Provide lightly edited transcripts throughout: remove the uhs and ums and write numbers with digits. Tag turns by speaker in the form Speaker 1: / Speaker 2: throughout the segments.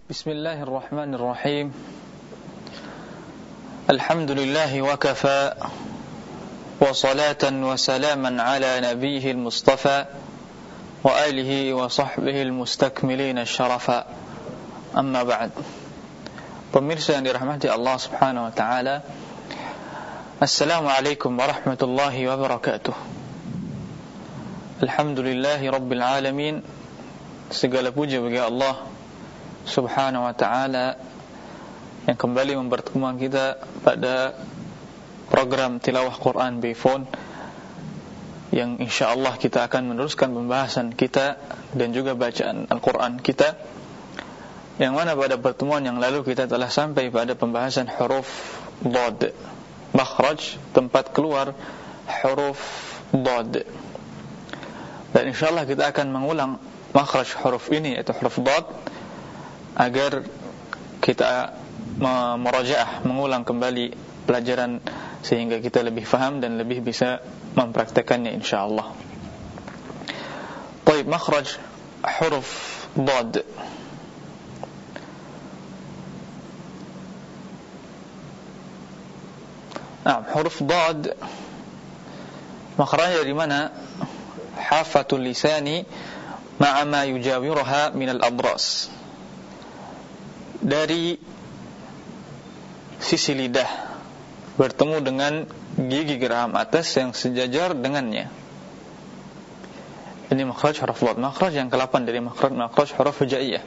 Speaker 1: Bismillahirrahmanirrahim. Alhamdulillahi wa kafa, wa salatan wa salaman ala nabiyhi al-mustafa wa alihi wa sahbihi al-mustakmilin syarafa. Amma ba'd. Pemirsa yang dirahmati Allah Subhanahu wa taala, Assalamualaikum warahmatullahi wabarakatuh. Alhamdulillahi rabbil alamin. Segala puja bagi Allah Subhanahu wa ta'ala yang kembali mempertemukan kita pada program tilawah Quran by phone, yang insyaAllah kita akan meneruskan pembahasan kita dan juga bacaan Al-Quran kita, yang mana pada pertemuan yang lalu kita telah sampai pada pembahasan huruf Dad, makhraj, tempat keluar huruf Dad. Dan insyaAllah kita akan mengulang makhraj huruf ini, yaitu huruf Dad, agar kita merajaah, mengulang kembali pelajaran sehingga kita lebih faham dan lebih bisa mempraktekannya insyaallah. Baik, makhraj huruf Dad. Huruf Dad makhrajnya dari mana? Hafatul lisani ma'a ma yujawiruha min al-adras, dari sisi lidah bertemu dengan gigi geraham atas yang sejajar dengannya. Ini makhraj huruf Dad, makhraj yang ke-8 dari makhraj huruf hijaiyah.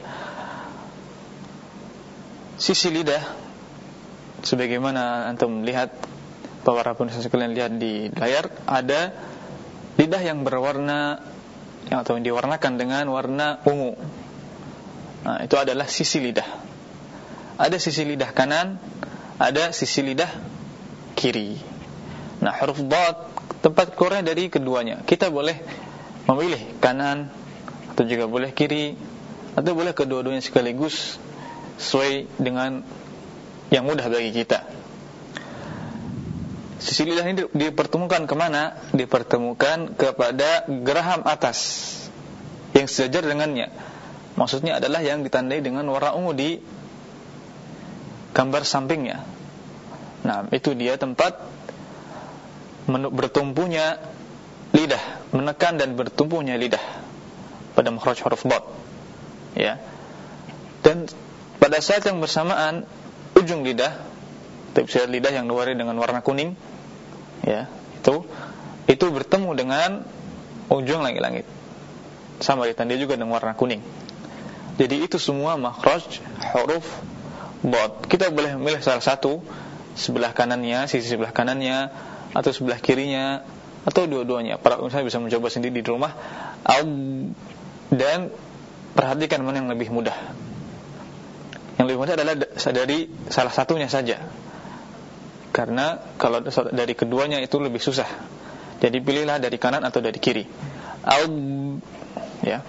Speaker 1: Sisi lidah, sebagaimana antum melihat, para pemirsa sekalian lihat di layar, ada lidah yang berwarna atau yang diwarnakan dengan warna ungu. Nah, itu adalah sisi lidah. Ada sisi lidah kanan, ada sisi lidah kiri. Nah, huruf Dad tempat keluarnya dari keduanya. Kita boleh memilih kanan atau juga boleh kiri, atau boleh kedua-duanya sekaligus, sesuai dengan yang mudah bagi kita. Sisi lidah ini dipertemukan kemana? Dipertemukan kepada geraham atas yang sejajar dengannya. Maksudnya adalah yang ditandai dengan warna ungu di gambar sampingnya. Nah, itu dia tempat bertumpunya lidah, menekan dan bertumpunya lidah pada makhraj huruf Dad, ya. Dan pada saat yang bersamaan, ujung lidah, bisa lidah yang diwarnai dengan warna kuning, ya, itu bertemu dengan ujung langit-langit, sama ditandai juga dengan warna kuning. Jadi itu semua makhraj huruf Dad. Kita boleh memilih salah satu, sebelah kanannya, sisi sebelah kanannya, atau sebelah kirinya, atau dua-duanya. Para pemirsa bisa mencoba sendiri di rumah, dan perhatikan mana yang lebih mudah. Yang lebih mudah adalah dari salah satunya saja, karena kalau dari keduanya itu lebih susah. Jadi pilihlah dari kanan atau dari kiri. Ya.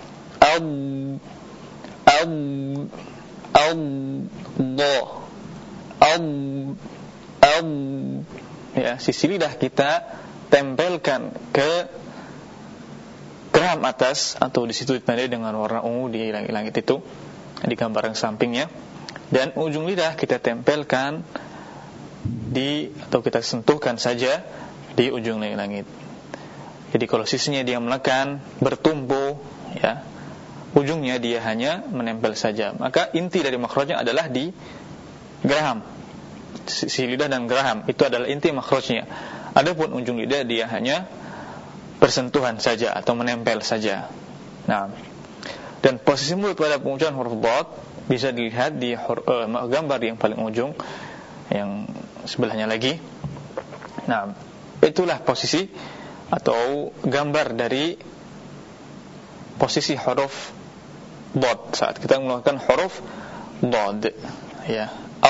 Speaker 1: Ya, sisi lidah kita tempelkan ke geraham atas, atau di situ ditandai dengan warna ungu di langit-langit itu, di gambar yang sampingnya. Dan ujung lidah kita tempelkan atau kita sentuhkan saja di ujung langit-langit. Jadi kalau sisinya dia menekan, bertumpu, ya, ujungnya dia hanya menempel saja. Maka inti dari makhrajnya adalah di geraham, sisi lidah dan geraham, itu adalah inti makhrajnya. Adapun ujung lidah dia hanya bersentuhan saja atau menempel saja. Nah, dan posisi mulut pada pengucapan huruf Dad bisa dilihat di gambar yang paling ujung, yang sebelahnya lagi. Nah, itulah posisi atau gambar dari posisi huruf Dad saat kita melakukan huruf Dad, ya.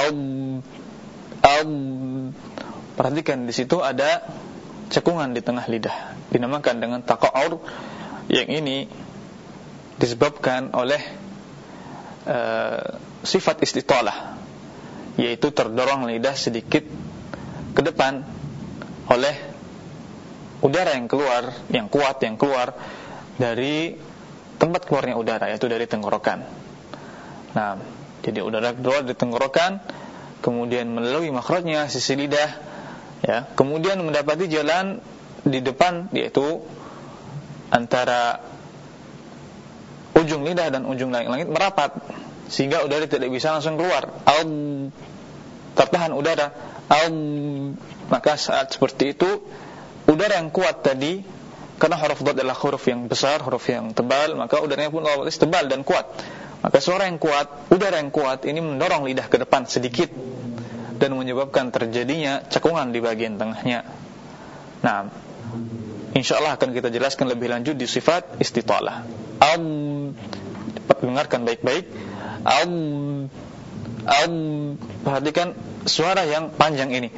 Speaker 1: Perhatikan di situ ada cekungan di tengah lidah, dinamakan dengan taqa'ur. Yang ini disebabkan oleh sifat istitalah, yaitu terdorong lidah sedikit ke depan oleh udara yang keluar, yang kuat yang keluar dari tempat keluarnya udara, yaitu dari tenggorokan. Nah, Jadi udara keluar di tenggorokan, kemudian melalui makhrajnya sisi lidah, ya, kemudian mendapati jalan di depan, yaitu antara ujung lidah dan ujung langit merapat, sehingga udara tidak bisa langsung keluar. Tertahan udara. Maka saat seperti itu, udara yang kuat tadi, karena huruf dhad adalah huruf yang besar, huruf yang tebal, maka udaranya pun otomatis tebal dan kuat. Maka suara yang kuat, udara yang kuat ini mendorong lidah ke depan sedikit dan menyebabkan terjadinya cekungan di bagian tengahnya. Nah, insyaallah akan kita jelaskan lebih lanjut di sifat istitalah. Dengarkan baik-baik. Perhatikan suara yang panjang ini.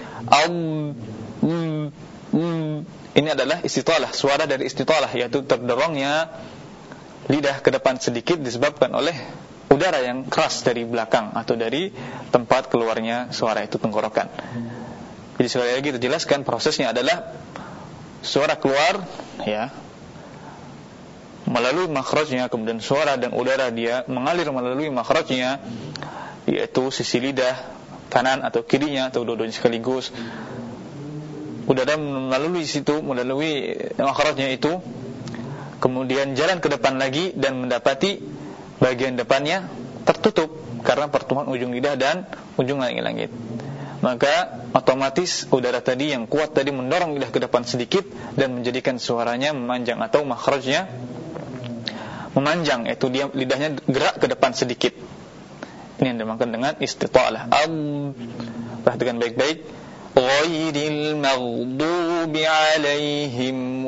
Speaker 1: Ini adalah istitalah, suara dari istitalah, yaitu terdorongnya lidah ke depan sedikit disebabkan oleh udara yang keras dari belakang atau dari tempat keluarnya suara itu, tenggorokan. Jadi sekali lagi kita jelaskan, prosesnya adalah suara keluar, ya, melalui makhrajnya, kemudian suara dan udara dia mengalir melalui makhrajnya, yaitu sisi lidah kanan atau kirinya atau dua-duanya sekaligus. Udara melalui situ, melalui makhrajnya itu, kemudian jalan ke depan lagi dan mendapati bagian depannya tertutup karena pertemuan ujung lidah dan ujung langit-langit. Maka otomatis udara tadi yang kuat tadi mendorong lidah ke depan sedikit dan menjadikan suaranya memanjang atau makhrajnya memanjang, yaitu dia lidahnya gerak ke depan sedikit. Ini yang dinamakan dengan istitalah. Perhatikan baik-baik. Ghairil maghdubi 'alaihim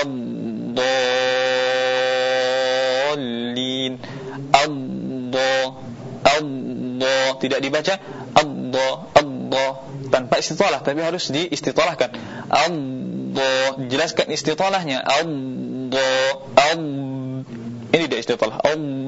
Speaker 1: waladdallin. Allah tidak dibaca Allah tanpa istitalah, tapi harus diistitalahkan. Allah, jelaskan istitalahnya. Allah. Ini dia istitalah.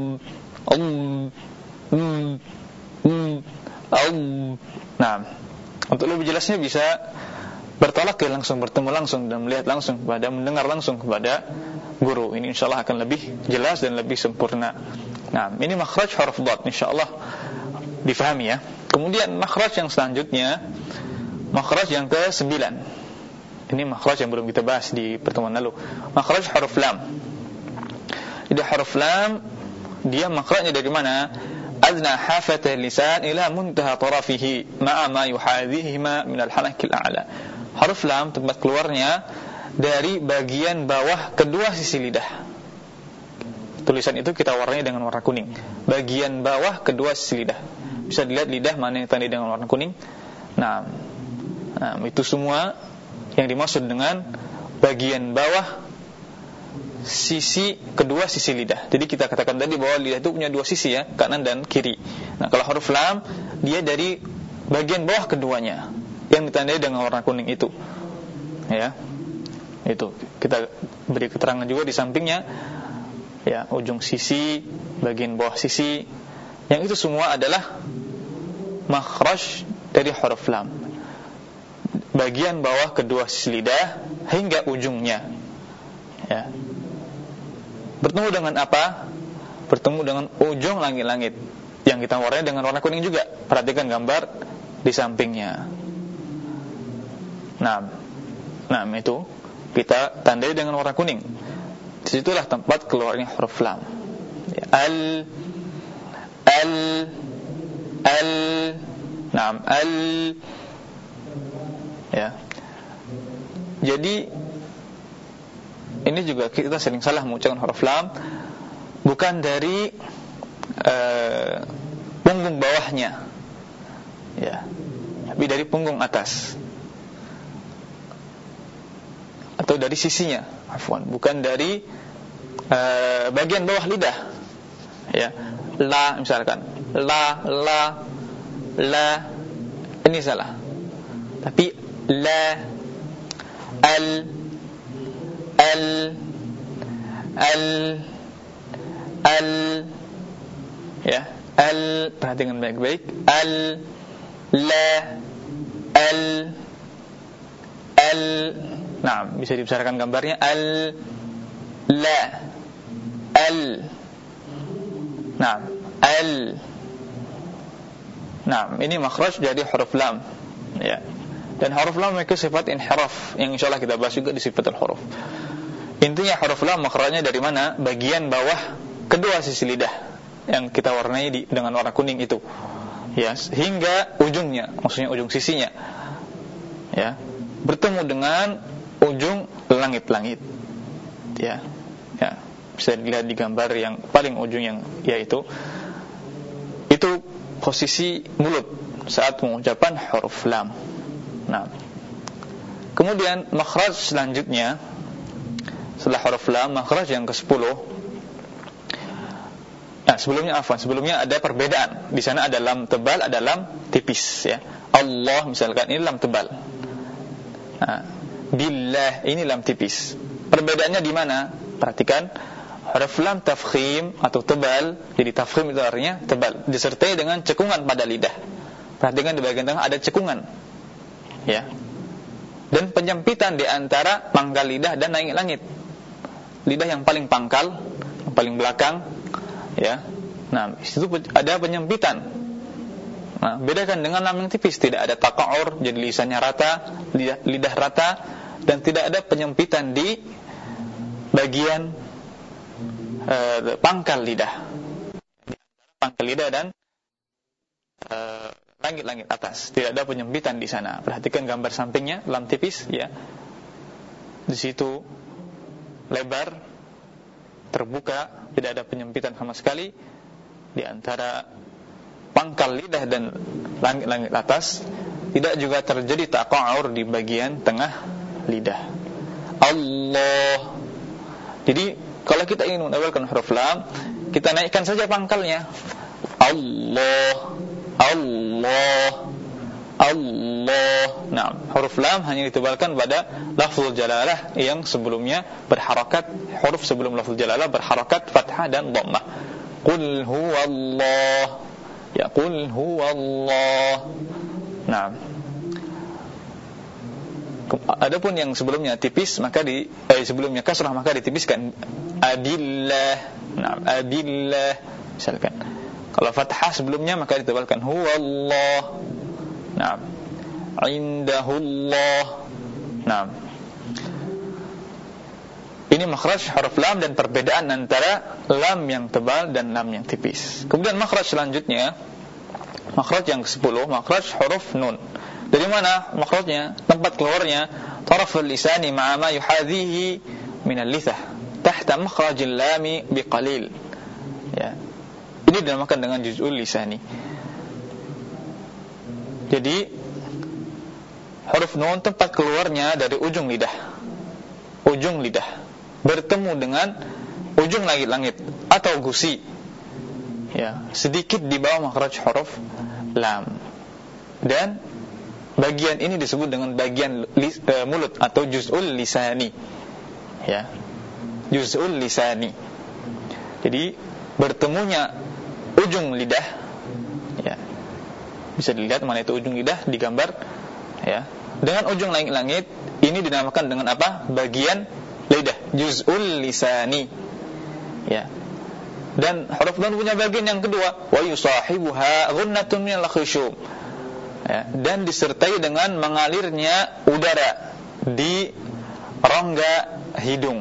Speaker 1: Nah, untuk lebih jelasnya bisa bertolak langsung, bertemu langsung dan melihat langsung kepada, mendengar langsung kepada guru. Ini insyaallah akan lebih jelas dan lebih sempurna. Nah, ini makhraj huruf dhad, insyaallah difahami ya. Kemudian makhraj yang selanjutnya, makhraj yang ke-9. Ini makhraj yang belum kita bahas di pertemuan lalu. Makhraj huruf lam. Jadi huruf lam dia makhrajnya dari mana? Adna hafata lisan ila muntaha tarafihi ma'a ma yuhadhihima min al-halaq al-a'la. Huruf lam tempat keluarnya dari bagian bawah kedua sisi lidah. Tulisan itu kita warnai dengan warna kuning. Bagian bawah kedua sisi lidah. Bisa dilihat lidah mana yang ditandai dengan warna kuning. Nah, itu semua yang dimaksud dengan bagian bawah sisi kedua sisi lidah. Jadi kita katakan tadi bahwa lidah itu punya dua sisi ya, kanan dan kiri. Nah, kalau huruf lam dia dari bagian bawah keduanya yang ditandai dengan warna kuning itu. Ya. Itu kita beri keterangan juga di sampingnya. Ya, ujung sisi, bagian bawah sisi. Yang itu semua adalah makhraj dari huruf lam. Bagian bawah kedua sisi lidah hingga ujungnya. Ya. Bertemu dengan apa? Bertemu dengan ujung langit-langit yang kita warnai dengan warna kuning juga. Perhatikan gambar di sampingnya. Nah, itu kita tandai dengan warna kuning. Disitulah tempat keluarnya huruf lam. Al. Ya. Jadi ini juga kita sering salah mengucapkan huruf lam, bukan dari punggung bawahnya, ya, tapi dari punggung atas atau dari sisinya, bukan dari bagian bawah lidah, ya. La misalkan, la, ini salah, tapi la, al, ya, al, perhatikan baik-baik, al, la, al. Nah, bisa dibesarkan gambarnya, al, la, al. Nah, al, Nah, ini makhraj dari huruf lam, ya. Dan huruf lam memiliki sifat inhiraf yang insyaallah kita bahas juga di sifatul huruf. Intinya huruf lam makhrajnya dari mana? Bagian bawah kedua sisi lidah yang kita warnai dengan warna kuning itu, ya, hingga ujungnya, maksudnya ujung sisinya, ya, bertemu dengan ujung langit-langit, ya, ya, bisa dilihat di gambar yang paling ujung yang yaitu itu posisi mulut saat mengucapkan huruf lam. Nah, kemudian makhraj selanjutnya setelah huruf lam, makhraj yang ke-10. Nah, sebelumnya ada perbedaan. Di sana ada lam tebal, ada lam tipis, ya. Allah misalkan ini lam tebal. Nah, billah ini lam tipis. Perbedaannya di mana? Perhatikan, huruf lam tafkhim atau tebal, jadi tafkhim itu artinya tebal, disertai dengan cekungan pada lidah. Perhatikan di bagian tengah ada cekungan, ya. Dan penyempitan di antara pangkal lidah dan langit-langit. Lidah yang paling pangkal, yang paling belakang, ya. Nah, itu ada penyempitan. Nah, bedakan dengan lam yang tipis, tidak ada taqa'ur, jadi lisannya rata, lidah rata, dan tidak ada penyempitan di bagian pangkal lidah. Pangkal lidah dan langit-langit atas, tidak ada penyempitan di sana. Perhatikan gambar sampingnya, lam tipis, ya. Di situ lebar, terbuka, tidak ada penyempitan sama sekali di antara pangkal lidah dan langit-langit atas. Tidak juga terjadi taqa'ur di bagian tengah lidah. Allah. Jadi kalau kita ingin menawalkan huruf lam, kita naikkan saja pangkalnya. Allah, Allah, Allah. Nah, huruf lam hanya ditebalkan pada lafzul jalalah yang sebelumnya berharakat, huruf sebelum lafzul jalalah berharakat fathah dan dhammah. Qul huwallah. Ya, qul huwallah. Nah, adapun yang sebelumnya tipis maka sebelumnya kasrah maka ditipiskan adillah. Nah, adillah misalkan. Kalau fathah sebelumnya maka ditebalkan huwallah. Nah, indahullah. Nah, ini makhraj huruf lam dan perbedaan antara lam yang tebal dan lam yang tipis. Kemudian makhraj selanjutnya, makhraj yang ke-10, makhraj huruf nun. Dari mana makhrajnya? Tempat keluarnya taraful lisani ma'a ma yuhadhihi min al-lithah tahta makhrajil lami biqalil. Ya. Ini dinamakan dengan juz'ul lisani. Jadi huruf nun tempat keluarnya dari ujung lidah. Ujung lidah bertemu dengan ujung langit-langit atau gusi. Ya, sedikit di bawah makhraj huruf lam. Dan bagian ini disebut dengan bagian mulut atau juz'ul lisani. Ya. Juz'ul lisani. Jadi bertemunya ujung lidah, ya. Bisa dilihat mana itu ujung lidah di gambar, ya. Dengan ujung langit-langit ini dinamakan dengan apa? Bagian lidah, juz'ul lisani. Ya. Dan huruf nun punya bagian yang kedua, wa yusahibuha ghunnatun minal khusyum. Ya, dan disertai dengan mengalirnya udara di rongga hidung.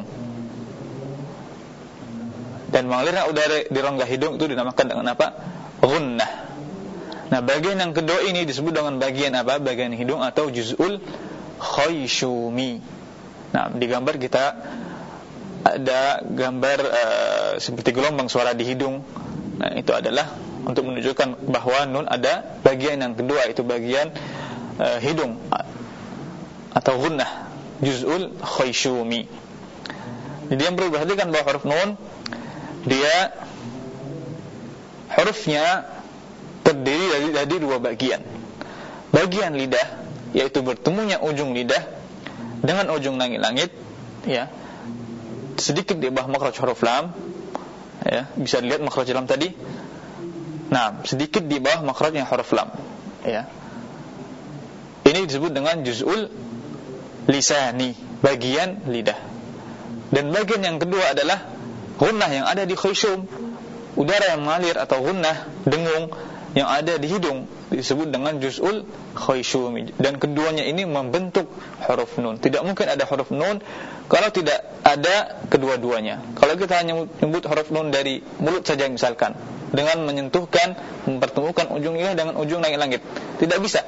Speaker 1: Dan mengalirnya udara di rongga hidung itu dinamakan dengan apa? Ghunnah. Nah, bagian yang kedua ini disebut dengan bagian apa? Bagian hidung atau juz'ul khayshumi. Nah, di gambar kita ada gambar seperti gelombang suara di hidung. Nah, itu adalah untuk menunjukkan bahwa nun ada bagian yang kedua, itu bagian hidung atau ghunnah, juz'ul khayshumi. Jadi yang perlu diperhatikan bahwa huruf nun dia hurufnya terdiri dari dua bagian. Bagian lidah, yaitu bertemunya ujung lidah dengan ujung langit-langit, ya, sedikit di bawah makhraj huruf lam, ya, bisa dilihat makhraj lam tadi. Nah, sedikit di bawah makhrajnya huruf lam, ya. Ini disebut dengan juz'ul lisani, bagian lidah. Dan bagian yang kedua adalah ghunnah yang ada di khayshum, udara yang mengalir atau ghunnah, dengung yang ada di hidung disebut dengan juz'ul khayshumi, dan keduanya ini membentuk huruf nun. Tidak mungkin ada huruf nun kalau tidak ada kedua-duanya. Kalau kita hanya menyebut huruf nun dari mulut saja misalkan, dengan menyentuhkan, mempertemukan ujung lidah dengan ujung langit-langit, tidak bisa.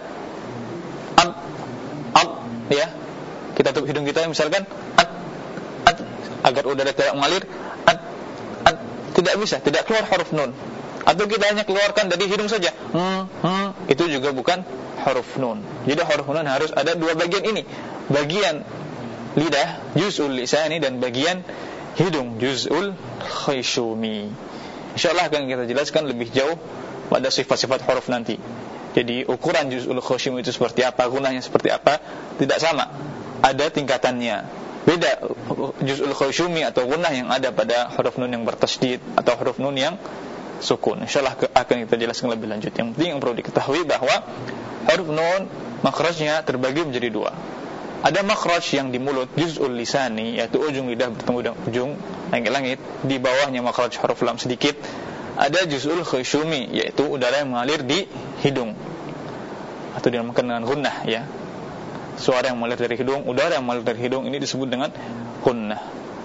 Speaker 1: Ya, kita tutup hidung kita misalkan agar udara tidak mengalir, tidak bisa, tidak keluar huruf nun. Atau kita hanya keluarkan dari hidung saja, itu juga bukan huruf nun. Jadi huruf nun harus ada dua bagian ini, bagian lidah juz'ul lisani dan bagian hidung juz'ul khayshumi. Insyaallah akan kita jelaskan lebih jauh pada sifat-sifat huruf nanti. Jadi ukuran juz'ul khayshumi itu seperti apa, gunanya seperti apa, tidak sama, ada tingkatannya. Beda juz'ul khayshumi atau gunnah yang ada pada huruf nun yang bertasydid atau huruf nun yang sukun. Insyaallah akan kita jelaskan lebih lanjut. Yang penting yang perlu diketahui bahwa huruf nun makhrajnya terbagi menjadi dua. Ada makhraj yang di mulut juz'ul lisani, yaitu ujung lidah bertemu dengan ujung langit-langit, di bawahnya makhraj huruf lam sedikit. Ada juz'ul khayshumi, yaitu udara yang mengalir di hidung atau dinamakan dengan gunnah, ya. Suara yang mengalir dari hidung, udara yang mengalir dari hidung, ini disebut dengan gunnah.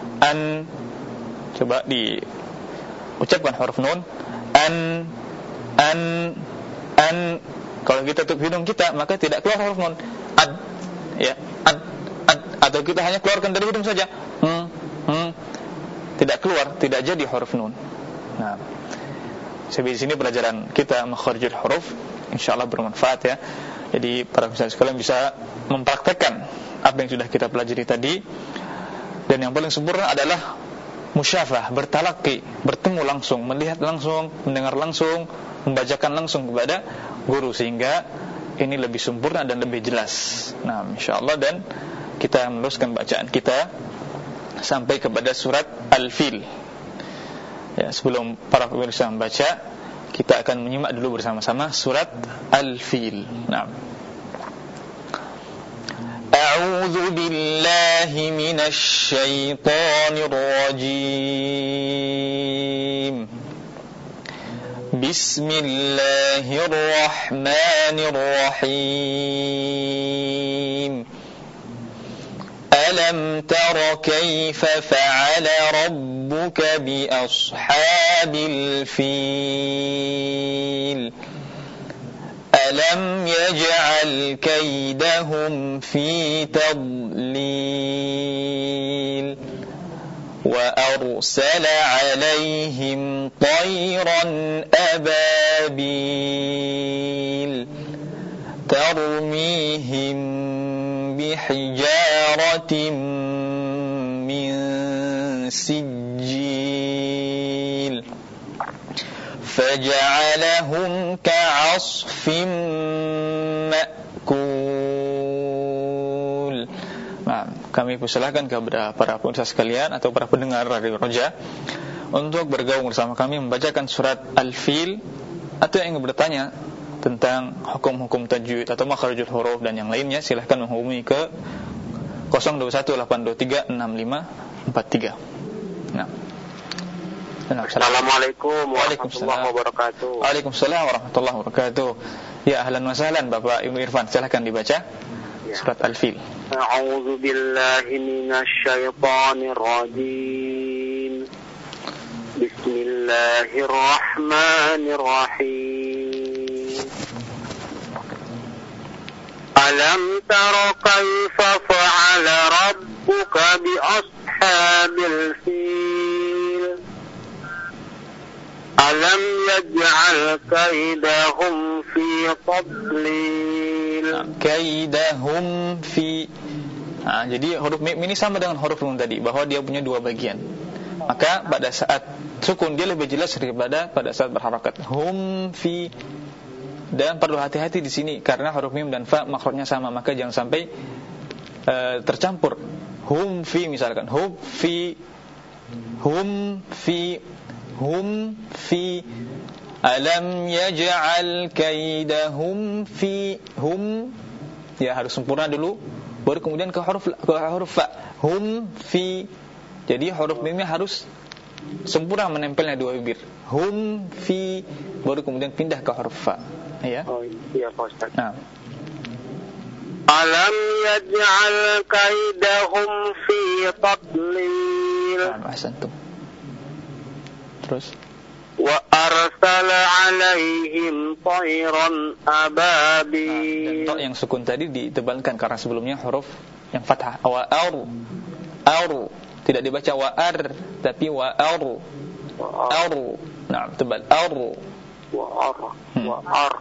Speaker 1: Coba diucapkan huruf nun. Kalau kita tutup hidung kita, maka tidak keluar huruf nun. Ya, atau kita hanya keluarkan dari hidung saja, tidak keluar, tidak jadi huruf nun. Nah, sampai di sini pelajaran kita makharijul huruf, insyaallah bermanfaat, ya. Jadi para pemirsa sekalian bisa mempraktekkan apa yang sudah kita pelajari tadi. Dan yang paling sempurna adalah musyafah, bertalaqi, bertemu langsung, melihat langsung, mendengar langsung, membacakan langsung kepada guru, sehingga ini lebih sempurna dan lebih jelas. Nah, insyaallah, dan kita meneruskan bacaan kita sampai kepada surat Al-Fil. Ya, sebelum para pemirsa membaca, kita akan menyimak dulu bersama-sama surat Al-Fil. Nah, A'udzu billahi minasy syaithanir rajim. Bismillahirrahmanirrahim. Alam tara kaifa fa'ala rabbuka bi ashabil fil. Alam yaj'al kaidahum fi tadlil. Wa arsala 'alaihim tayran ababil tarmihim bihijaratin min sijil faja'alahum ka'asfin ma'kul. Nah, kami persilahkan kepada para pemirsa sekalian atau para pendengar Radio Roja untuk bergabung bersama kami membacakan surat Al-Fil, atau yang ingin bertanya tentang hukum-hukum tajwid atau makharijul huruf dan yang lainnya, silahkan menghubungi ke 0218236543. Nah.
Speaker 2: Assalamualaikum warahmatullahi wabarakatuh.
Speaker 1: Waalaikumsalam warahmatullahi wabarakatuh. Ya, ahlan wa sahlan Bapak Ibnu Irfan, silahkan dibaca surat Al-Fil.
Speaker 2: A'udzu billahi minasy syaithanir rajim. Bismillahirrahmanirrahim. Alam tara kaifa fa'ala rabbuka bi ashabil fil. Alam yaj'al kaidahum fi tadlil.
Speaker 1: Kaidahum fi. Nah, jadi huruf mim ini sama dengan huruf nun tadi, bahwa dia punya dua bagian. Maka pada saat sukun dia lebih jelas daripada pada saat berharakat. Hum fi. Dan perlu hati-hati di sini karena huruf mim dan fa makhrajnya sama, maka jangan sampai tercampur. Hum fi misalkan, hum fi, hum fi, hum fi. Alam yaj'al kaidahum fi. Hum, ya harus sempurna dulu, baru kemudian ke huruf fa. Hum fi. Jadi huruf mimnya harus sempurna menempelnya dua bibir. Hum fi, baru kemudian pindah ke huruf fa. Ya.
Speaker 2: Oh iya Pak Ustaz.
Speaker 1: Nah.
Speaker 2: Alam yaj'al kaidahum fi tadlil.
Speaker 1: Nah, ahsantum. Terus
Speaker 2: Wa arsala alaihim tayran ababil.
Speaker 1: dan yang sukun tadi ditebalkan karena sebelumnya huruf yang fathah. Wa aru tidak dibaca wa ar tapi wa aru. Aru. Nah, tebal aru.
Speaker 2: Wa ar.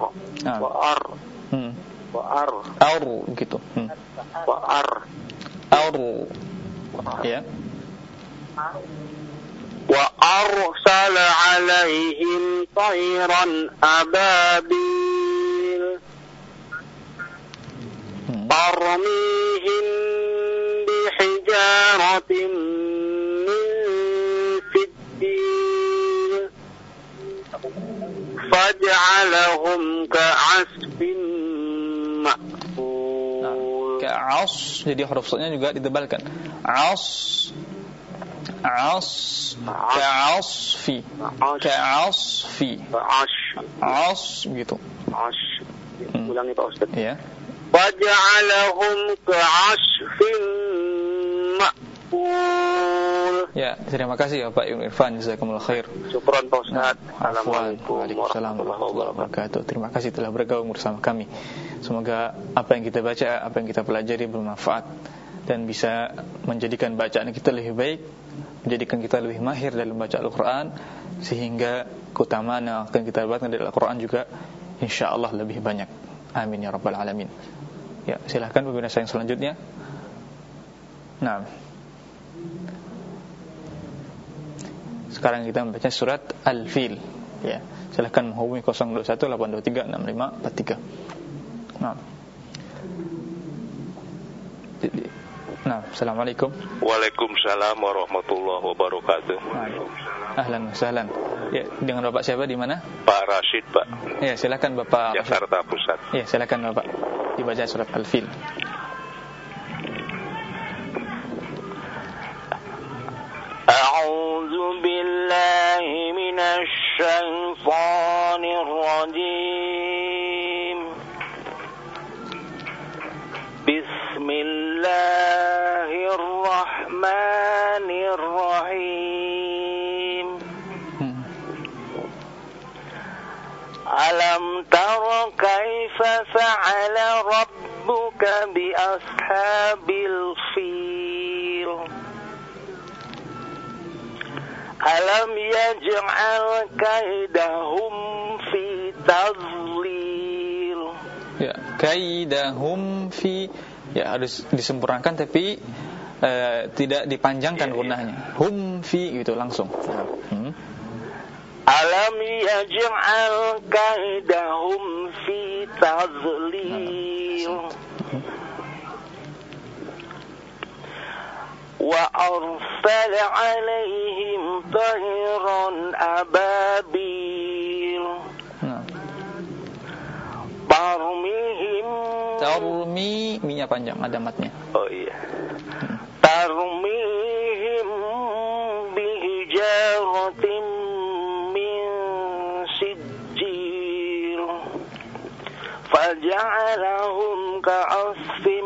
Speaker 1: Aru gitu.
Speaker 2: Wa ar.
Speaker 1: Aru. Ya.
Speaker 2: Wa arsala alaihim tayran ababil tarmihim bihijaratin min sijil faj'alahum ka'asfin ma'kul.
Speaker 1: Ka'as, jadi huruf sodnya juga ditebalkan. As ka'asfi gitu.
Speaker 2: Ulangi Pak Ustaz.
Speaker 1: Ya.
Speaker 2: Waja'alahum ka'asfin ma'kul.
Speaker 1: Ya, terima kasih Bapak Irfan, jazakumullah khair.
Speaker 2: Syukran Pak Ustaz.
Speaker 1: Assalamualaikum warahmatullahi wabarakatuh. Terima kasih telah bergabung bersama kami. Semoga apa yang kita baca, apa yang kita pelajari bermanfaat dan bisa menjadikan bacaan kita lebih baik, menjadikan kita lebih mahir dalam baca Al-Quran, sehingga keutamaan yang akan kita dapatkan dari Al-Quran juga insyaAllah lebih banyak. Amin ya rabbal alamin. Ya, silahkan pemirsa yang selanjutnya. Nah, sekarang kita membaca surat Al-Fil. Ya, silahkan menghubungi 021 823 6543. Nah, assalamualaikum.
Speaker 3: Waalaikumsalam warahmatullahi wabarakatuh.
Speaker 1: Ahlan wa sahlan. Ya, dengan Bapak siapa di mana?
Speaker 3: Pak Rashid, Pak.
Speaker 1: Ya, silakan Bapak.
Speaker 3: Jakarta Pusat.
Speaker 1: Ya, silakan Bapak. Dibaca surat Al-Fil.
Speaker 2: A'udzu billahi minasy syaithanir rajim. Bismillahirrahmanirrahim. Alam tara kaifa fa'ala rabbuka bi ashabil fil. Alam yaj'al kaidahum fi tadlil.
Speaker 1: Ya, kaidahum fi, ya harus disempurnakan tapi tidak dipanjangkan gunanya. Hum fi gitu langsung.
Speaker 2: Alam yaj'al kaidahum fi tadlil. Wa arsala alaihim tayran ababil.
Speaker 1: Tarmi, minya panjang, ada matnya.
Speaker 2: Oh iya. Tarmihim bihijaratin min sijil faja'alahum ka'asfin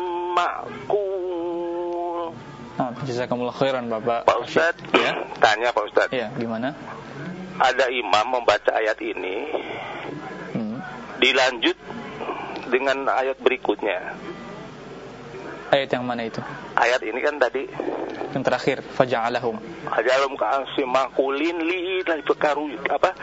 Speaker 2: ma'kul.
Speaker 1: Jazakumullah khairan Bapak.
Speaker 3: Pak Ustaz, ya? Tanya Pak Ustaz.
Speaker 1: Ya, gimana?
Speaker 3: Ada imam membaca ayat ini, dilanjut dengan ayat berikutnya.
Speaker 1: Ayat yang mana itu?
Speaker 3: Ayat ini kan tadi
Speaker 1: yang terakhir, faja'alahum
Speaker 3: ka'asfin ma'kulin li perkaru apa?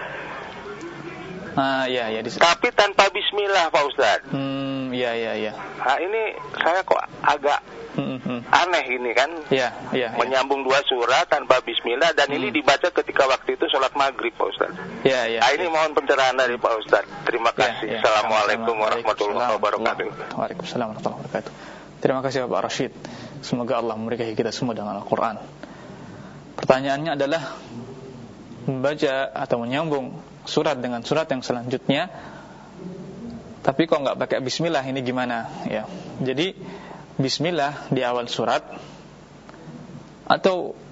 Speaker 1: Ya.
Speaker 3: Tapi tanpa bismillah Pak Ustaz.
Speaker 1: Ya.
Speaker 3: Nah, ini saya kok agak aneh ini kan.
Speaker 1: Ya.
Speaker 3: Menyambung dua surah tanpa bismillah dan ini dibaca ketika waktu itu sholat maghrib Pak Ustaz.
Speaker 1: Ya.
Speaker 3: Ini mohon pencerahan dari Pak Ustaz. Terima kasih. Assalamualaikum warahmatullahi wabarakatuh.
Speaker 1: Waalaikumsalam warahmatullahi wabarakatuh. Terima kasih Bapak Rashid. Semoga Allah memberkahi kita semua dengan Al-Quran. Pertanyaannya adalah membaca atau menyambung surat dengan surat yang selanjutnya, tapi kok nggak pakai bismillah, ini gimana? Ya, jadi bismillah di awal surat atau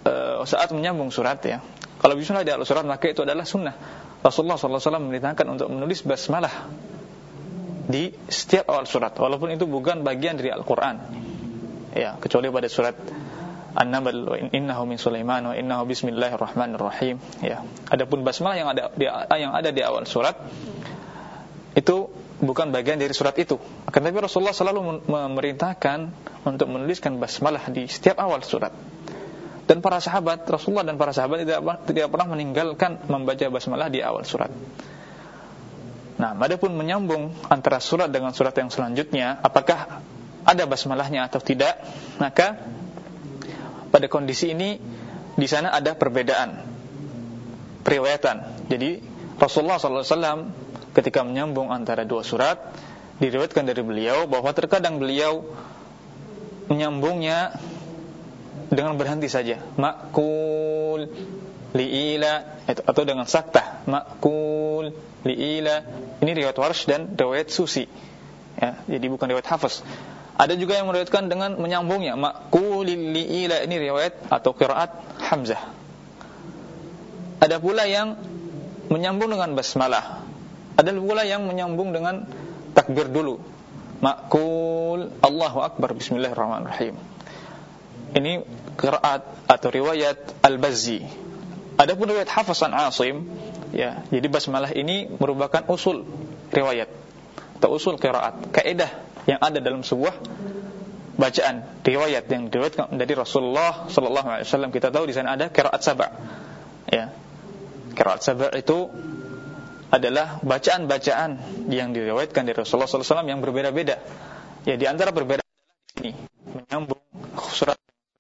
Speaker 1: saat menyambung surat ya. Kalau bismillah di awal surat maka itu adalah sunnah. Rasulullah SAW memerintahkan untuk menulis basmalah di setiap awal surat, walaupun itu bukan bagian dari Al-Quran ya, kecuali pada surat An-Naml, wa innahu min Sulaiman wa innahu bismillahirrahmanirrahim ya. Adapun basmalah yang ada di awal surat itu bukan bagian dari surat itu. Akan tetapi Rasulullah selalu memerintahkan untuk menuliskan basmalah di setiap awal surat. Dan para sahabat, Rasulullah dan para sahabat tidak pernah meninggalkan membaca basmalah di awal surat. Nah, adapun menyambung antara surat dengan surat yang selanjutnya, apakah ada basmalahnya atau tidak, maka pada kondisi ini di sana ada perbedaan periwayatan. Jadi Rasulullah SAW ketika menyambung antara dua surat, diriwayatkan dari beliau bahwa terkadang beliau menyambungnya dengan berhenti saja, ma'kul li'ila, atau dengan saktah, ma'kul li'ila. Ini riwayat Warsh dan riwayat Susi ya, jadi bukan riwayat Hafiz. Ada juga yang meriwayatkan dengan menyambungnya, ma'kul li'ila, ini riwayat atau qiraat Hamzah. Ada pula yang menyambung dengan basmalah, ada pula yang menyambung dengan takbir dulu, ma'kul Allahu Akbar bismillahirrahmanirrahim. Ini qiraat atau riwayat Al-Bazzi. Adapun riwayat Hafiz an Asim ya, jadi basmalah ini merupakan usul riwayat atau usul qiraat, kaidah yang ada dalam sebuah bacaan riwayat yang diriwayatkan dari Rasulullah sallallahu alaihi wasallam. Kita tahu di sana ada qiraat saba'. Ya. Qiraat saba' itu adalah bacaan-bacaan yang diriwayatkan dari Rasulullah sallallahu alaihi wasallam yang berbeda-beda. Ya, di antara perbedaan ini menyambung surat.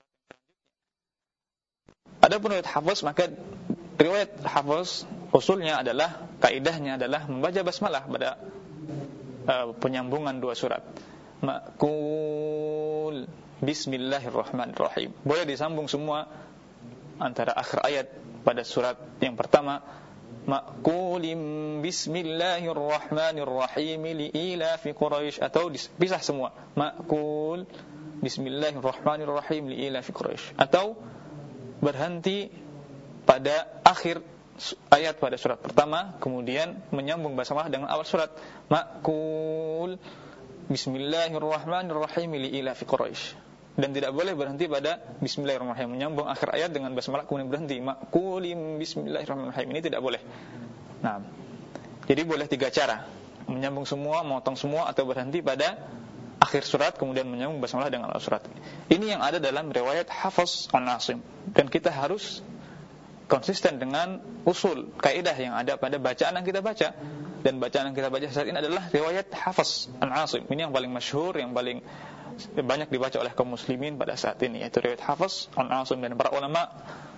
Speaker 1: Adapun riwayat Hafiz, maka riwayat Hafiz usulnya adalah, kaidahnya adalah membaca basmalah pada penyambungan dua surat. Ma'kul bismillahirrahmanirrahim. Boleh disambung semua antara akhir ayat pada surat yang pertama, ma'kulim bismillahirrahmanirrahim li'ila fi Quraisy, atau pisah semua, ma'kul bismillahirrahmanirrahim li'ila fi Quraisy, atau berhenti pada akhir ayat pada surat pertama, kemudian menyambung basmalah dengan awal surat, ma'kul bismillahirrahmanirrahim li'ila fi Quraisy. Dan tidak boleh berhenti pada bismillahirrahmanirrahim, menyambung akhir ayat dengan basmalah kemudian berhenti, ma'kulim bismillahirrahmanirrahim, ini tidak boleh. Nah, jadi boleh tiga cara, menyambung semua, memotong semua, atau berhenti pada akhir surat kemudian menyambung basmalah dengan awal surat. Ini yang ada dalam riwayat Hafiz an Asim, dan kita harus konsisten dengan usul kaidah yang ada pada bacaan yang kita baca. Dan bacaan yang kita baca saat ini adalah riwayat Hafiz an Asim. Ini yang paling masyhur, yang paling banyak dibaca oleh kaum muslimin pada saat ini, yaitu riwayat Hafiz an Asim. Dan para ulama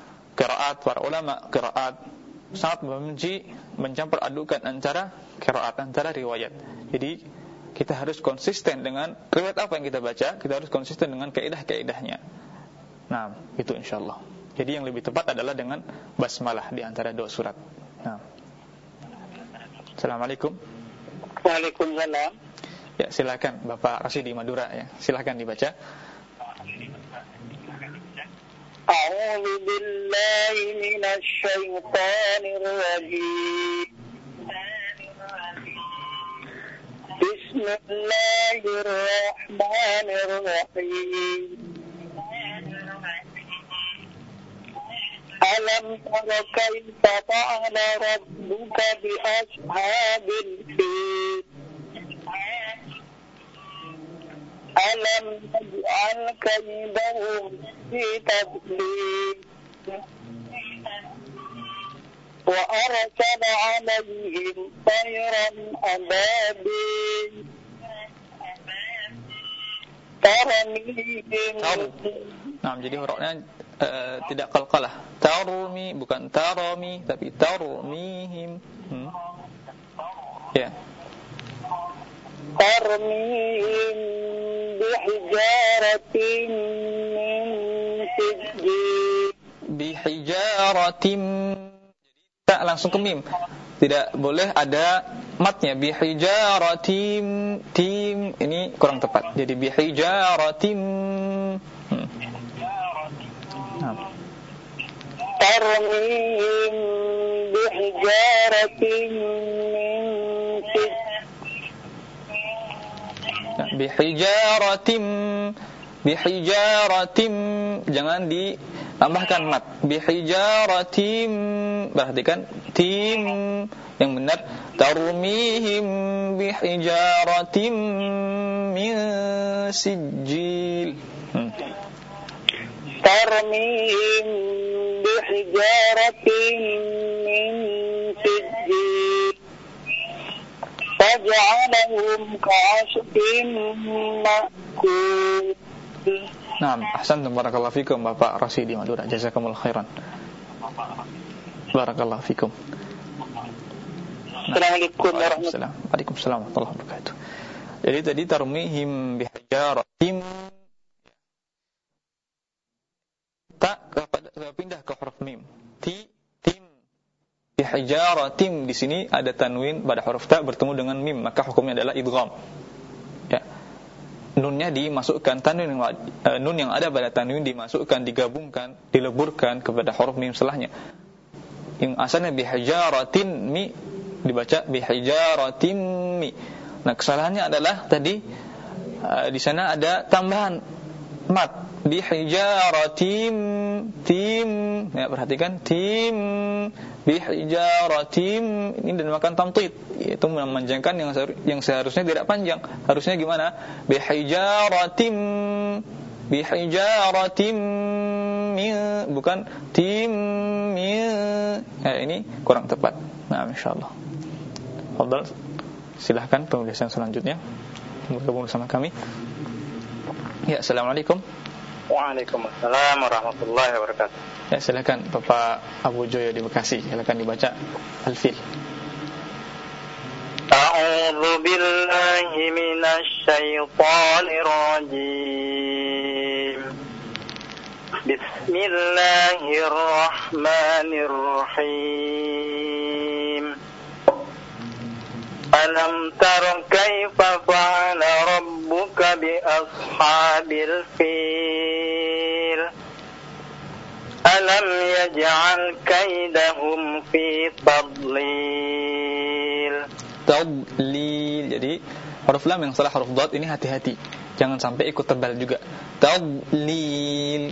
Speaker 1: qiraat sangat membenci mencampur adukan antara qiraat, antara riwayat. Jadi kita harus konsisten dengan riwayat apa yang kita baca, kita harus konsisten dengan kaidah-kaidahnya. Nah, itu insyaallah. Jadi yang lebih tepat adalah dengan basmalah di antara dua surat. Nah. Assalamualaikum.
Speaker 2: Waalaikumsalam.
Speaker 1: Ya, silakan Bapak Rasyidi Madura ya. Silakan dibaca.
Speaker 2: A'udzu billahi minasy syaithanir rajim. Bismillahirrahmanirrahim. Alam tara kaifa fa'ala rabbuka bi ashabil fil. Alam naj'al kaydahum fi tadlil. Wa arsala 'alayhim tayran ababil.
Speaker 1: Nah, jadi hurufnya tidak qalqalah. Tarmi, bukan tarami, tapi tarmihim. Ya.
Speaker 2: Tarmihim bihijaratin min sijjil.
Speaker 1: Bihijaratin, tak langsung ke mim. Tidak boleh ada matnya, bihijaratim, tim ini kurang tepat. Jadi bihijaratim.
Speaker 2: ترميهم بحجارة من
Speaker 1: bihijaratim, jangan ditambahkan mat. Bihijaratim, perhatikan tim yang benar. Tarmihim bihijaratim min sijil.
Speaker 2: ترميهم بحجارة من سجيل فجعلهم كعصف مأكول.
Speaker 1: Naam, ahsantum, barakallahu fikum Bapak Rasidi Madura, jazakumullah khairan. Barakallahu fikum.
Speaker 2: Assalamualaikum warahmatullahi
Speaker 1: wabarakatuh. Waalaikumsalam warahmatullahi wabarakatuh. Jadi tadi tarmihim bihijaratim, tak pindah ke huruf mim. Tim. Bihijaratim, di sini ada tanwin pada huruf ta bertemu dengan mim, maka hukumnya adalah idgham. Ya. Nunnya dimasukkan, nun yang ada pada tanwin dimasukkan, digabungkan, dileburkan kepada huruf mim setelahnya. Yang asalnya bihijaratin mi dibaca bihijaratim mi. Nah, kesalahannya adalah tadi di sana ada tambahan mat. Bihijaratim tim, ya, perhatikan tim bihijaratim, ini dinamakan tamtid, yaitu memanjangkan yang seharusnya tidak panjang. Harusnya gimana? Bihijaratim min, bukan tim min. Ini kurang tepat. Nah, insyaallah. Fadhal, silahkan pembahasan selanjutnya bergabung bersama kami. Ya, assalamualaikum.
Speaker 3: Waalaikumsalam warahmatullahi wabarakatuh.
Speaker 1: Ya, silakan Bapak Abu Joyo di Bekasi, silakan dibaca Al-Fil.
Speaker 3: A'udzu billahi minasy syaithanir rajim. Bismillahirrahmanirrahim. Alam tara kaifa fa'ala rabbuka bi ashabil fil. Alam yaj'al kaidahum fi tadlil.
Speaker 1: Tadlil. Jadi huruf lam yang salah huruf dad ini hati-hati, jangan sampai ikut tebal juga. Tadlil.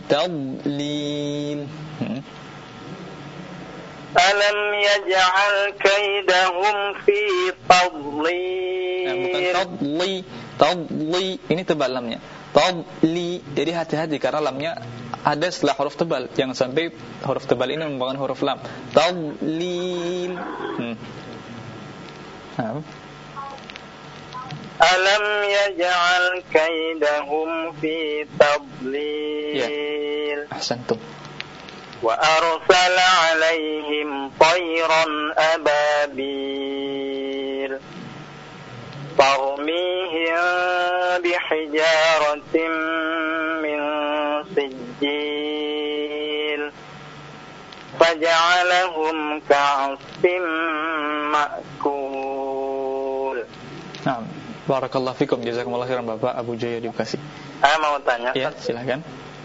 Speaker 3: Alam yaj'al kaidahum fi tadlil.
Speaker 1: Bukan tadli, ini tebal lamnya. Tadli, jadi hati-hati karena lamnya ada setelah huruf tebal. Jangan sampai huruf tebal ini merupakan huruf lam. Tadlil.
Speaker 3: Alam yaj'al kaidahum fi tadlil.
Speaker 1: Ya, ahsantum.
Speaker 3: Wa arsala 'alaihim tayran ababil tarmihim bihijaratin min sijil faj'alahum ka'asfin ma'kul.
Speaker 1: Nah, barakallahu fikum, jazakumullah khairan Bapak Abu Jaya di Bekasi.
Speaker 3: Saya mau tanya.
Speaker 1: Ya, silakan.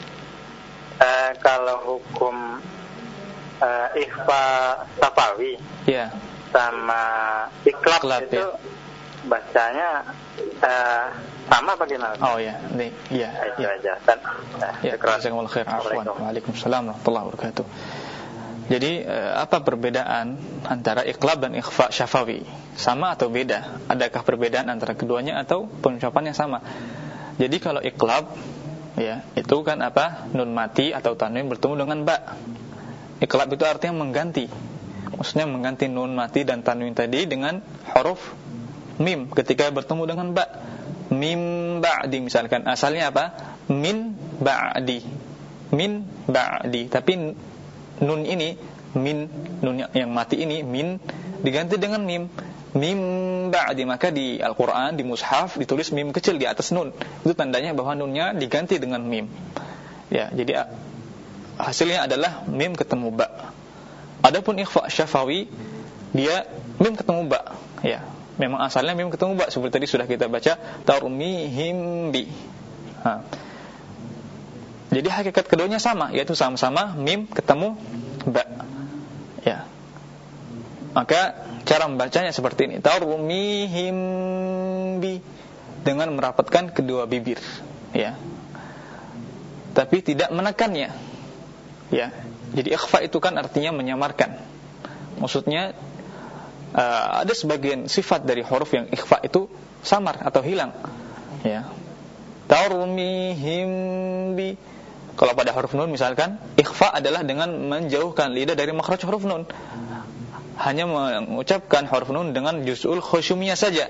Speaker 3: Kalau hukum ikhfa safawi,
Speaker 1: ya,
Speaker 3: sama iklab itu
Speaker 1: ya,
Speaker 3: bacanya sama bagaimana?
Speaker 1: Oh ya, nih, ya.
Speaker 3: Itu aja.
Speaker 1: Ya, jazakumullah khairan. Waalaikumsalam warahmatullahi wabarakatuh. Jadi apa perbedaan antara iqlab dan ikhfa syafawi? Sama atau beda? Adakah perbedaan antara keduanya atau pengucapannya sama? Jadi kalau iqlab, ya, itu kan apa? Nun mati atau tanwin bertemu dengan ba. Iqlab itu artinya mengganti. Maksudnya mengganti nun mati dan tanwin tadi dengan huruf mim ketika bertemu dengan ba. Mim ba'di misalkan. Asalnya apa? Min ba'di. Min ba'di. Tapi nun ini, nun yang mati ini, min diganti dengan mim. Mim ba'di, maka di Al-Quran, di mushaf ditulis mim kecil di atas nun. Itu tandanya bahwa nunnya diganti dengan mim. Ya, jadi hasilnya adalah mim ketemu ba. Adapun ikhfa syafawi, dia mim ketemu ba. Ya, memang asalnya mim ketemu ba, seperti tadi sudah kita baca tarmihim bi. Jadi hakikat keduanya sama, yaitu sama-sama mim ketemu ba. Ya. Maka cara membacanya seperti ini. Tarmihim bi, dengan merapatkan kedua bibir, ya. Tapi tidak menekannya. Ya. Jadi ikhfa itu kan artinya menyamarkan. Maksudnya ada sebagian sifat dari huruf yang ikhfa itu samar atau hilang. Ya. Tarmihim bi. Kalau pada huruf nun misalkan, ikhfa adalah dengan menjauhkan lidah dari makhraj huruf nun. Hanya mengucapkan huruf nun dengan juz'ul khusyumiyah saja.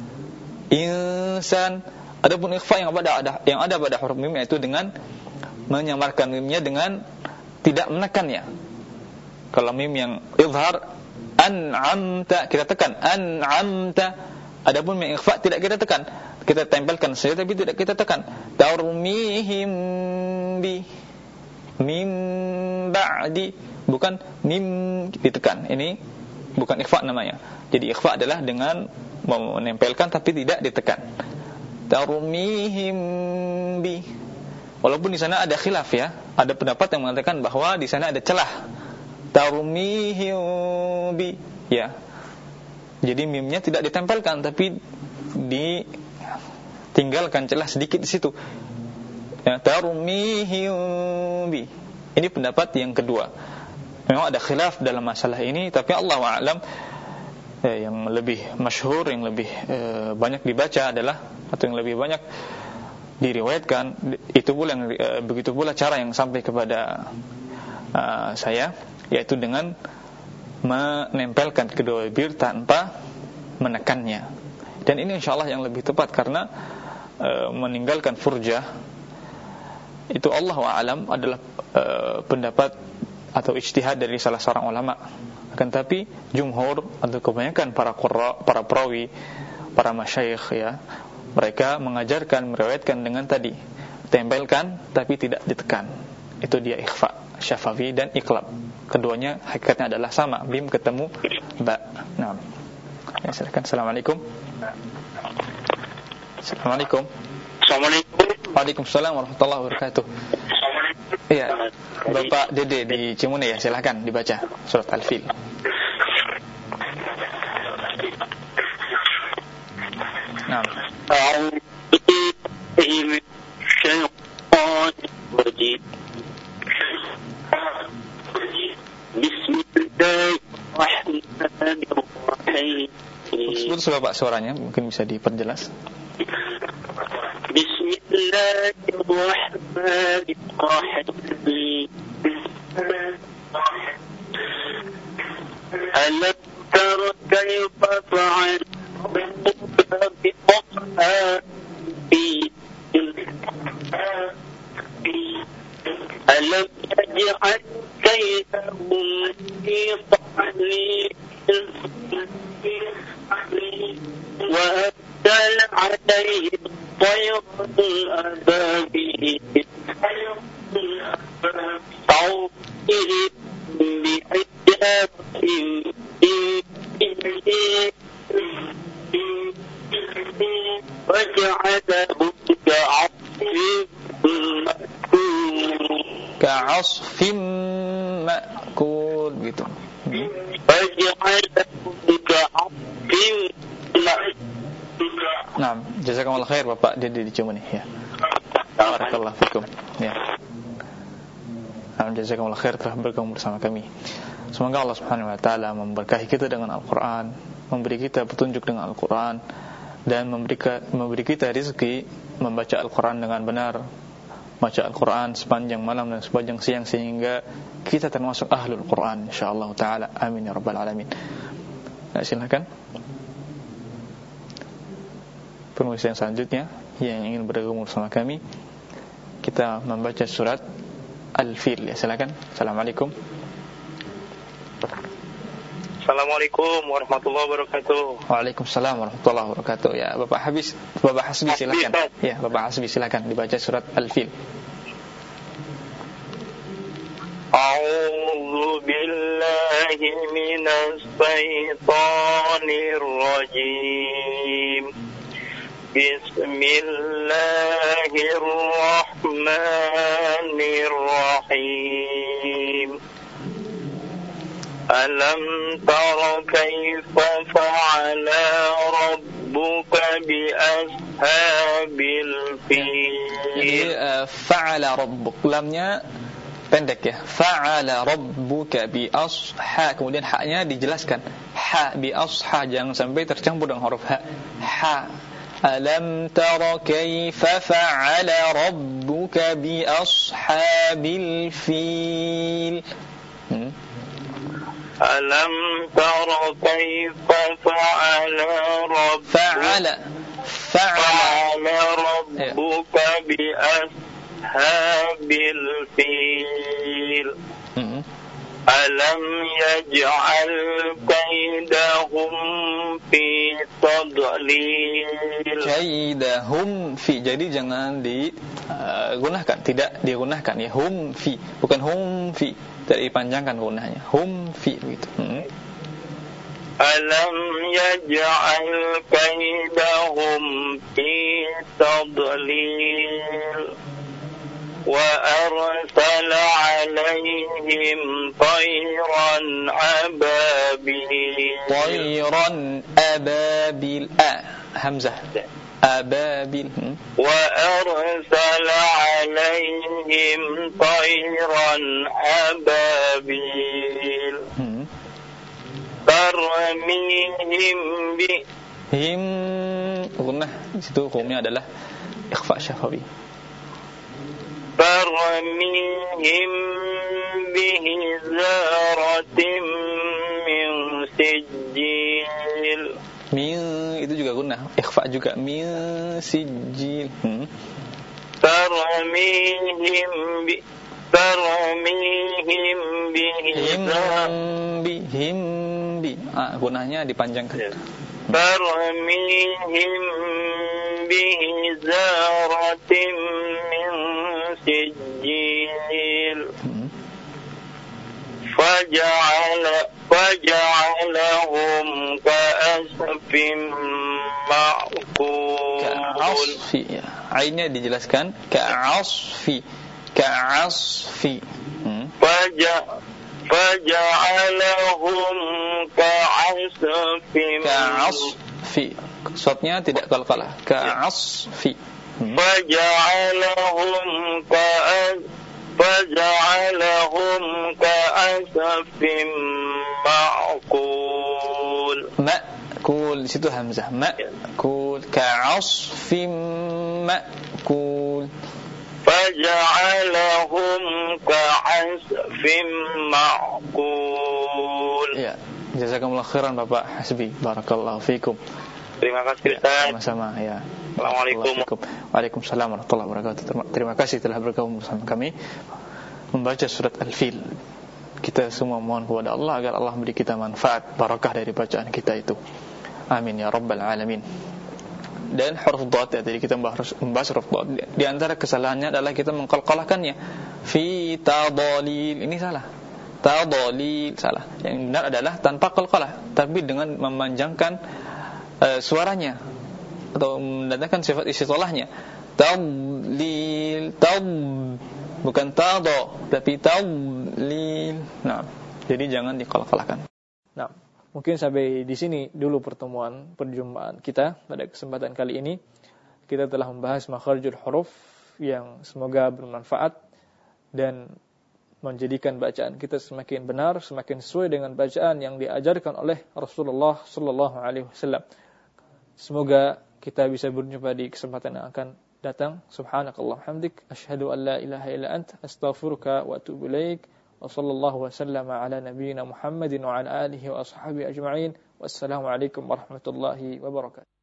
Speaker 1: Insan. Adapun ikhfa yang ada pada huruf mim yaitu dengan menyamarkan mimnya dengan tidak menekannya. Kalau mim yang izhar, an'amta, kita tekan an'amta. Adapun mim ikhfa tidak kita tekan, kita tempelkan saja tapi tidak kita tekan. Tarmihim bi, mim ba'di, bukan mim ditekan. Ini bukan ikhfa namanya. Jadi ikhfa adalah dengan menempelkan tapi tidak ditekan. Tarmihim bi. Walaupun di sana ada khilaf ya, ada pendapat yang mengatakan bahwa di sana ada celah. Tarmihim bi, ya. Jadi mimnya tidak ditempelkan tapi ditinggalkan celah sedikit di situ. Ya, tarmihim bi. Ini pendapat yang kedua. Memang ada khilaf dalam masalah ini, tapi Allahu a'lam yang lebih masyhur, yang lebih banyak dibaca adalah, atau yang lebih banyak diriwayatkan, itu pula begitu pula cara yang sampai kepada saya, yaitu dengan menempelkan kedua bibir tanpa menekannya. Dan ini insyaallah yang lebih tepat, karena meninggalkan furjah itu Allahu a'lam adalah pendapat atau ijtihad dari salah seorang ulama. Akan tapi jumhur atau kebanyakan para qurra, para perawi, para masyayikh ya, mereka mengajarkan, meriwayatkan dengan tadi, tempelkan tapi tidak ditekan. Itu dia ikhfa, syafawi dan iqlab. Keduanya hakikatnya adalah sama, mim ketemu ba. Nah. Ya, silakan. Assalamualaikum. Assalamualaikum.
Speaker 2: Assalamualaikum.
Speaker 1: Waalaikumsalam warahmatullahi wabarakatuh. Iya, Bapak Dede di Cimune ya, silakan dibaca surat Al-Fil. Nah.
Speaker 2: Bismillahirrahmanirrahim.
Speaker 1: Putus Bapak suaranya, mungkin bisa diperjelas.
Speaker 2: Bismillahirrahmanirrahim. Alam tara kayfa fa'ala rabbuka bi'ashabi. Alam yaj'al kaydahum fi tadlil wa أرسل عليهم طيرا أبابيل ترميهم بحجارة من سجيل وجعلهم
Speaker 1: كعصف مأكول gitu. Nah, jazakumullah khair Bapak Dede di Cimune ya. Barakallahu fikum. Ya. Nah, jazakumullah khair telah bergabung bersama kami. Semoga Allah Subhanahu wa taala memberkahi kita dengan Al-Qur'an, memberi kita petunjuk dengan Al-Qur'an, dan memberi kita rezeki membaca Al-Qur'an dengan benar, baca Al-Qur'an sepanjang malam dan sepanjang siang, sehingga kita termasuk ahlul Qur'an insyaallah taala. Amin ya rabbal alamin. Nah, silakan. Penulis yang selanjutnya yang ingin bergabung bersama kami, kita membaca surat Al-Fil ya, silakan. Assalamualaikum.
Speaker 3: Assalamualaikum warahmatullahi wabarakatuh.
Speaker 1: Waalaikumsalam warahmatullahi wabarakatuh. Ya, Bapak Hasbi silakan. Ya, Bapak Hasbi silakan dibaca surat Al-Fil.
Speaker 2: A'udzu billahi minas syaitonir rajim. Bismillahirrahmanirrahim. ألم تر كيف فعل ربك بأصحاب الفيل.
Speaker 1: Jadi fa'ala rabbuk, lamnya pendek ya. Fa'ala rabbuka bi asha, kemudian haknya dijelaskan. Ha bi asha, jangan sampai tercampur dengan huruf ha. Ha. Alam tara kaifa fa'ala rabbuka bi ashabil fil.
Speaker 2: ألم تر كيف فعل ربك بأصحاب الفيل. ألم يجعل كيدهم في تضليل.
Speaker 1: Kaidahum fi, jadi jangan digunakan, tidak digunakan ya, hum fi, bukan hum fi, tidak dipanjangkan gunanya, hum fi begitu.
Speaker 2: Alam yaj'al kaidahum fi tadlil wa arsala alaihim tayran ababil hamzah ababil wa arsala alaihim tayran ababil tarmihim bi
Speaker 1: him, gunnah di situ hukumnya adalah ikhfa syafawi.
Speaker 2: tarmihim bihizaratin min sijil.
Speaker 1: Min itu juga gunnah, ikhfa juga, min sijil.
Speaker 2: tarmihim
Speaker 1: bihim bi, gunnahnya dipanjangkan.
Speaker 2: tarmihim bihizaratin min sijil faja'alahum ka'asfin ma'kul.
Speaker 1: Ka'asfi ya, ainnya dijelaskan ka'asfi
Speaker 2: faja'alahum ka'asfin
Speaker 1: shotnya tidak qalqalah, ka'asfi.
Speaker 2: faja'alahum ka'asfin ma'kul.
Speaker 1: Ma'kul di situ hamzah, ma'kul, ka'asfin ma'kul.
Speaker 2: faja'alahum ka'asfin ma'kul.
Speaker 1: Ya, jazakumullah khairan Bapak Hasbi, barakallahu fikum.
Speaker 2: Terima kasih Ustaz.
Speaker 1: Sama-sama ya.
Speaker 2: Assalamualaikum.
Speaker 1: Waalaikumsalam warahmatullahi wabarakatuh. Terima kasih telah bergabung bersama kami membaca surat Al-Fil. Kita semua mohon kepada Allah agar Allah beri kita manfaat, barakah dari bacaan kita itu. Amin ya rabbal alamin. Dan huruf dhat ya, tadi kita membahas huruf dhat. Di antara kesalahannya adalah kita mengqalqalahkannya. Fi tadalil, ini salah. Tadalil salah. Yang benar adalah tanpa qalqalah, tapi dengan memanjangkan suaranya atau mendatangkan sifat istitolahnya. Tadlil, bukan tado, tapi tadlil. Nah, jadi jangan diqalqalahkan. Nah, mungkin sampai di sini dulu perjumpaan kita pada kesempatan kali ini. Kita telah membahas makharijul huruf yang semoga bermanfaat dan menjadikan bacaan kita semakin benar, semakin sesuai dengan bacaan yang diajarkan oleh Rasulullah sallallahu alaihi wasallam. Semoga kita bisa berjumpa di kesempatan yang akan datang. Subhanakallah hamdik, asyhadu an la ilaha illa anta, astaghfiruka wa atubu ilaik. Wa sallallahu wa sallama ala nabiyyina Muhammadin wa ala alihi wa ashabihi ajma'in. Wassalamu alaikum warahmatullahi wabarakatuh.